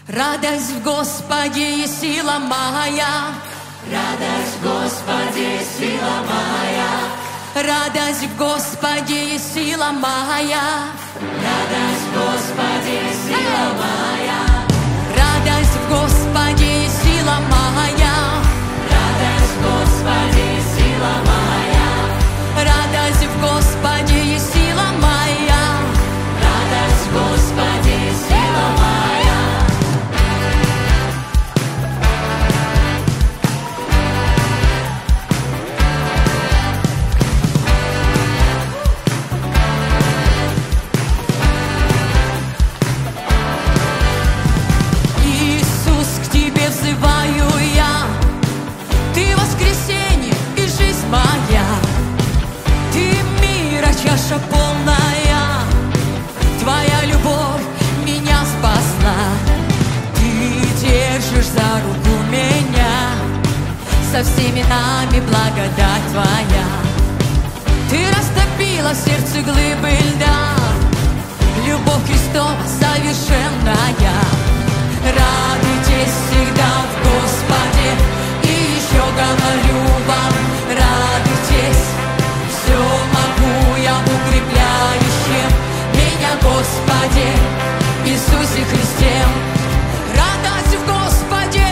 Радость в Господе и сила моя. Радость в Господе и сила моя. Радость в Господе и сила моя. Радость в Господе и сила моя. Радость в Господе и сила моя. Радость в Господе и сила моя. Радость в Господе и сила моя. Радость в Господе и сила моя. Иисус, к Тебе взываю я. Ты воскресенье и жизнь моя. Ты мира чаша полная. Твоя любовь меня спасла. Ты держишь за руку меня. Со всеми нами благодать Твоя. Ты растопила в сердце глыбы льда. Любовь Христова совершенная. Радуйтесь всегда в Господе. И еще говорю вам, радуйтесь. Все могу я в укрепляющем меня Господе Иисусе Христе. Радость в Господе.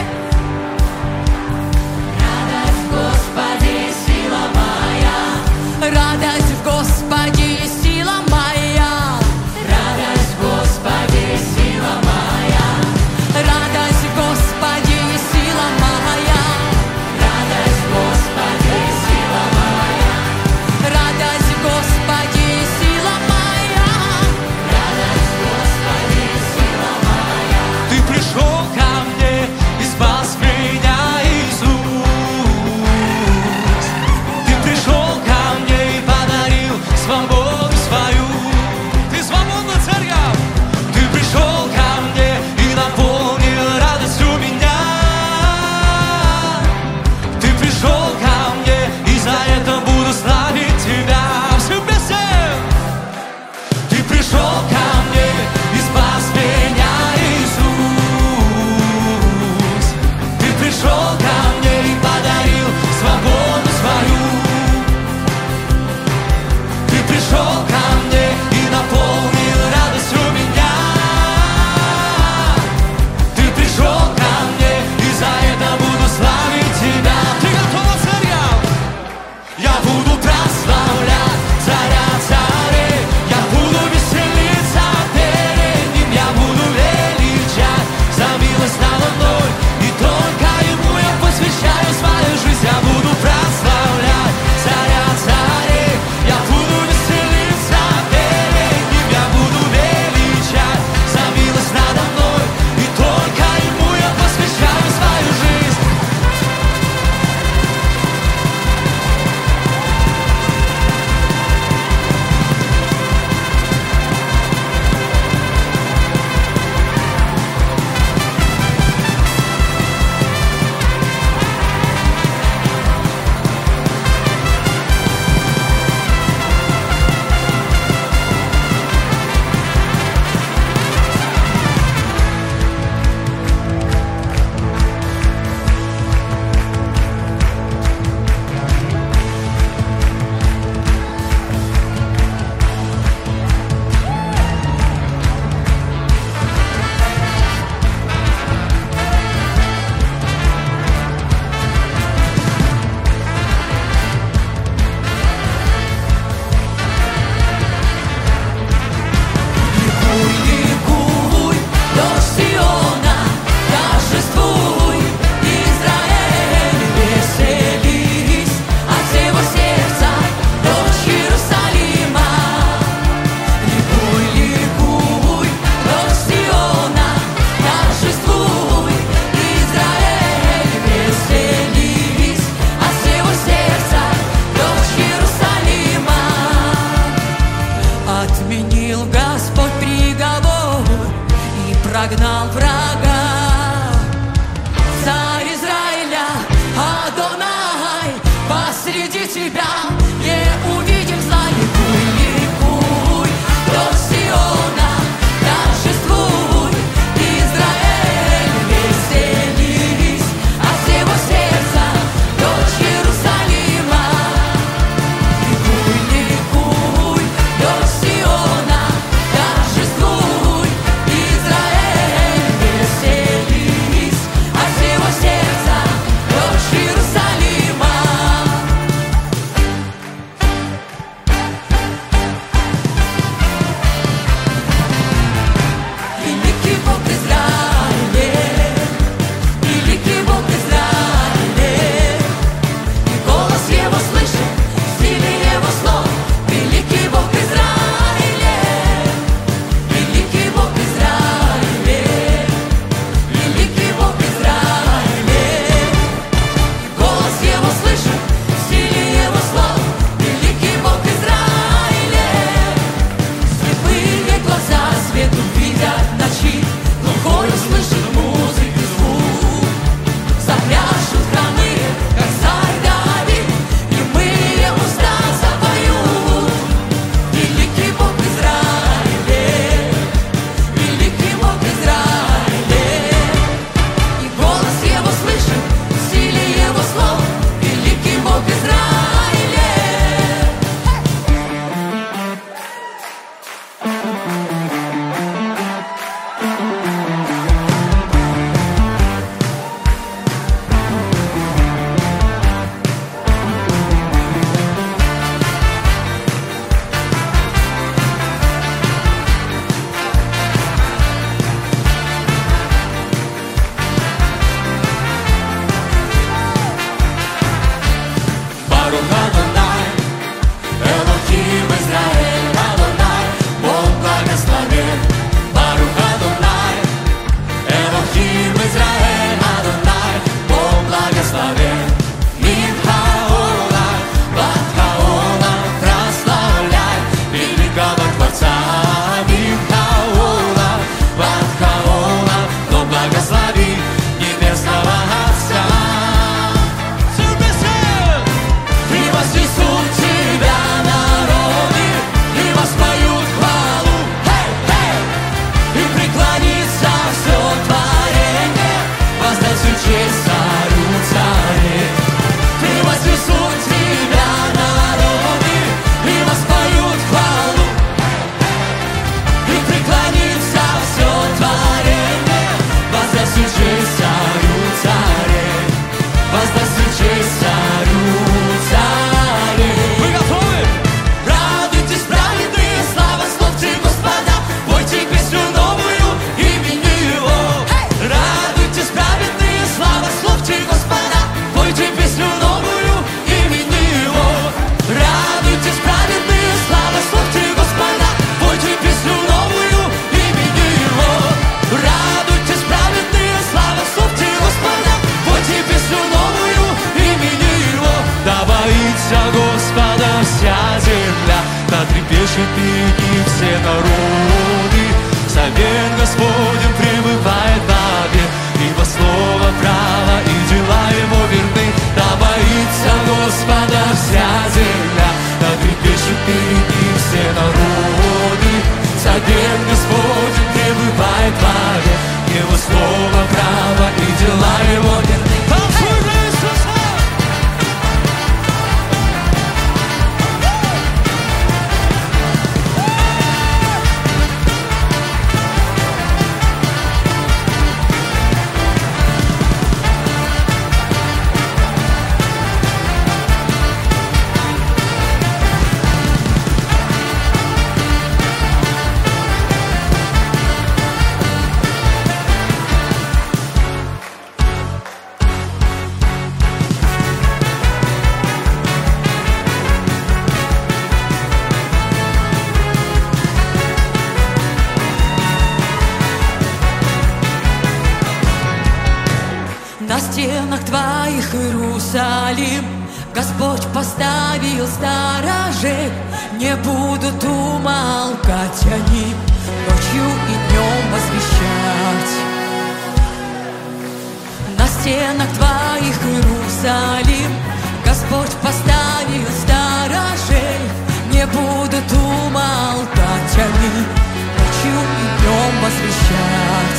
Радость в Господе и сила моя. Радость в Господе и сила моя. Радость в Господе и сила моя. Радость в Господе и сила моя. Радость в Господе и сила моя. Радость в Господе и сила моя. Радость в Господе и сила моя. Ты пришел ко мне и спас меня, Иисус. Ты пришел ко мне и подарил свободу свою. Ты свободна, церковь! Ты пришел ко мне и наполнил радостью меня. Ты пришел ко мне, и за это буду славить Тебя. Все вместе! Ты пришел ко мне и спас меня, Иисус. Ты пришел ко мне и подарил свободу свою. Ты пришел ко мне и наполнил радостью меня. Ты пришел ко мне, и за это буду славить Тебя. Ты готова, церковь? Я буду прославлять царя царей. Я буду веселиться перед ним. Я буду величать за милость надо мной. И только ему я посвящаю свою жизнь. Я буду прославлять царя царей. Я буду веселиться перед ним. Я буду величать за милость надо мной. И только ему я посвящаю свою жизнь. Ликуй, дочь Сиона, торжествуй, Израиль, веселись от всего сердца, дочь Иерусалима. Ликуй, дочь Сиона, торжествуй, Израиль, веселись от всего сердца, дочь Иерусалима. Отменил Господь приговор и прогнал врага. Царь Израиля, Адонай, посреди тебя не увидим зла. Ликуй, дочь Сиона, торжествуй, Израиль, На стенах твоих, Иерусалим, Господь поставил сторожей. Не будут умолкать они, ночью и днем возвещать. На стенах твоих, Иерусалим, Господь поставил сторожей. Не будут умолкать они, ночью и днем возвещать.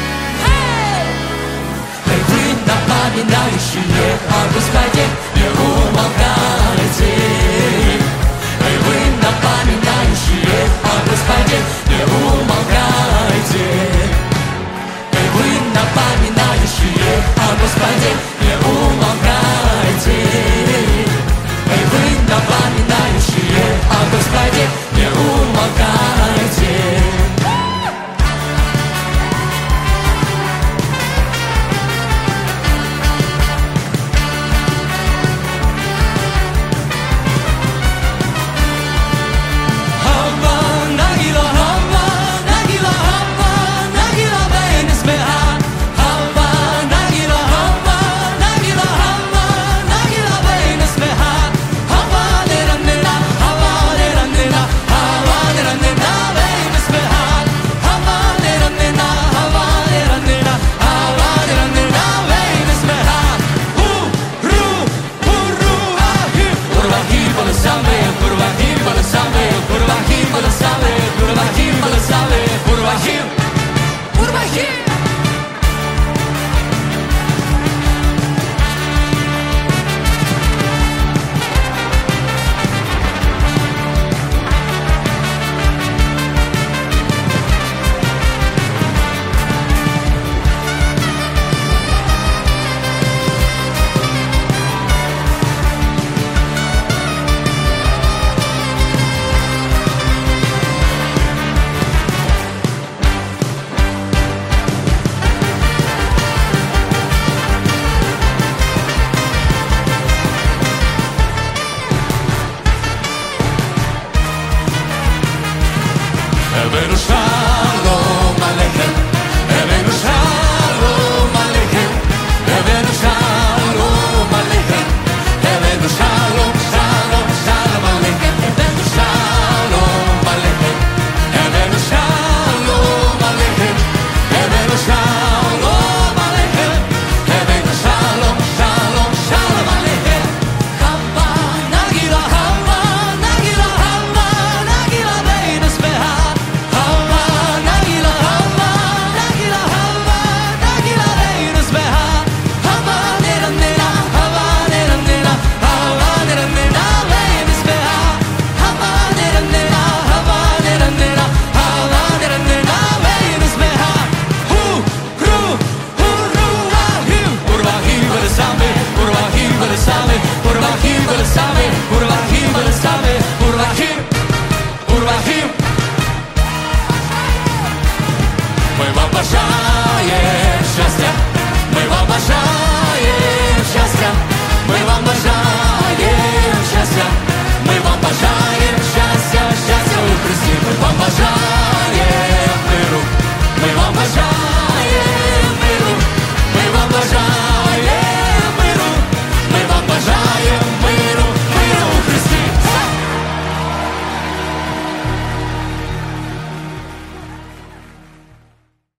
Эй, вы, напоминающие о Господе, не умолкайте. Эй, вы, напоминающие о Господе, не умолкайте. Эй, вы, напоминающие о Господе, не умолкайте. Эй, вы, напоминающие о Господе, не умолкайте. Урвахим!